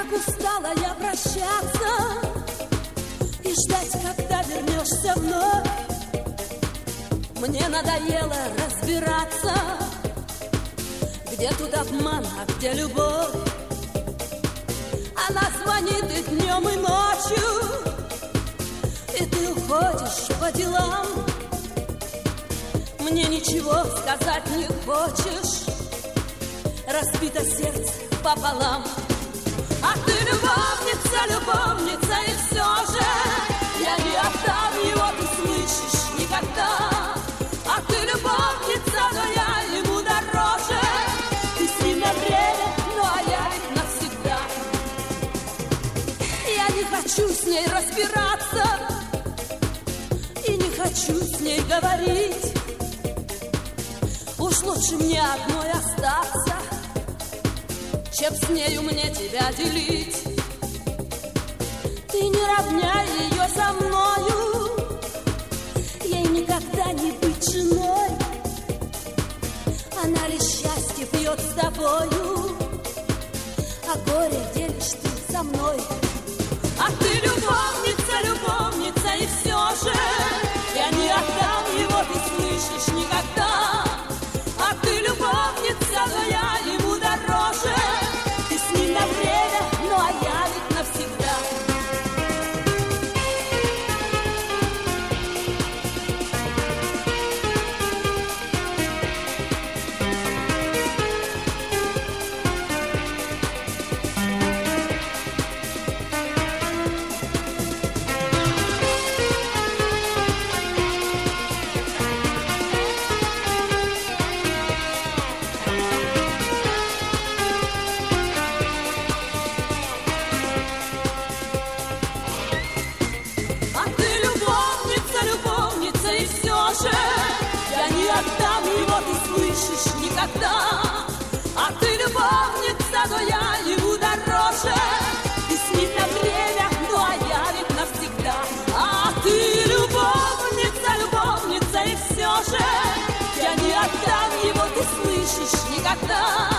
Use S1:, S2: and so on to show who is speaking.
S1: Как устала я прощаться и ждать, когда вернешься вновь. Мне надоело разбираться, где тут обман, а где любовь. Она звонит и днем, и ночью, и ты уходишь по делам. Мне ничего сказать не хочешь, разбито сердце пополам. А ты любовница, любовница, и все же я не отдам его, ты слышишь, никогда. А ты любовница, но я ему дороже. Ты с ним на время, ну а я ведь навсегда. Я не хочу с ней разбираться и не хочу с ней говорить. Уж лучше мне одной остаться, чем с нею мне тебя делить. Ты не равняй ее со мною, ей никогда не быть женой. Она лишь счастье пьет с тобою, а горе делишь ты со мной. А ты любовница, любовница, и все же я не отдам его, ты слышишь, никогда. А ты любовница, но я ему дороже. Ты с ним на время, ну а я ведь навсегда. Я не отдам его, ты слышишь, никогда. А ты любовница, но я ему дороже. Ты с ним на время, ну а я ведь навсегда. А ты любовница, любовница, и все же я не отдам его, ты слышишь, никогда.